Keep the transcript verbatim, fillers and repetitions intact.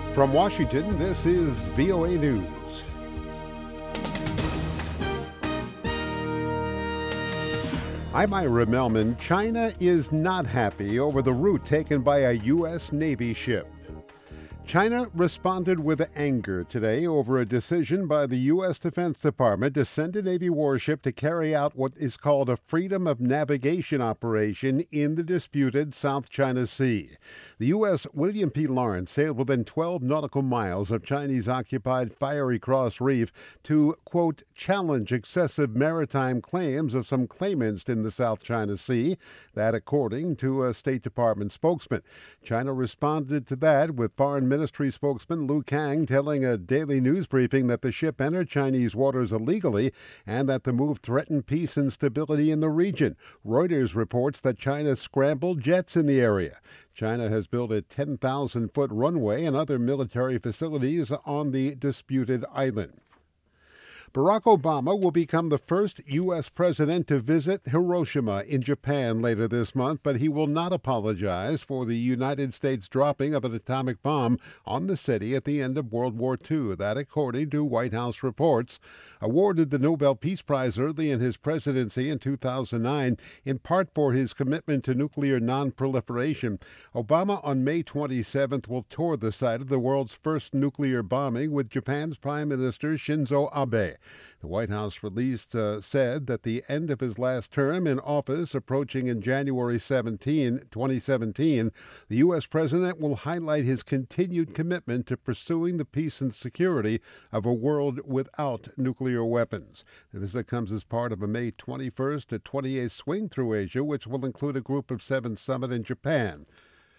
From Washington, this is V O A News. I'm Ira Melman. China is not happy over the route taken by a U S Navy ship. China responded with anger today over a decision by the U S Defense Department to send a Navy warship to carry out what is called a freedom of navigation operation in the disputed South China Sea. The U S William P. Lawrence sailed within twelve nautical miles of Chinese-occupied Fiery Cross Reef to, quote, challenge excessive maritime claims of some claimants in the South China Sea. That according to a State Department spokesman. China responded to that with Foreign Ministry spokesman Lu Kang telling a daily news briefing that the ship entered Chinese waters illegally and that the move threatened peace and stability in the region. Reuters reports that China scrambled jets in the area. China has built a ten thousand foot runway and other military facilities on the disputed island. Barack Obama will become the first U S president to visit Hiroshima in Japan later this month, but he will not apologize for the United States dropping of an atomic bomb on the city at the end of World War Two. That, according to White House reports. Awarded the Nobel Peace Prize early in his presidency in two thousand nine, in part for his commitment to nuclear non-proliferation, Obama on May twenty-seventh will tour the site of the world's first nuclear bombing with Japan's Prime Minister Shinzo Abe. The White House released uh, said that the end of his last term in office, approaching in January seventeenth, twenty seventeen, the U S president will highlight his continued commitment to pursuing the peace and security of a world without nuclear weapons. The visit comes as part of a May twenty-first to twenty-eighth swing through Asia, which will include a Group of Seven summit in Japan.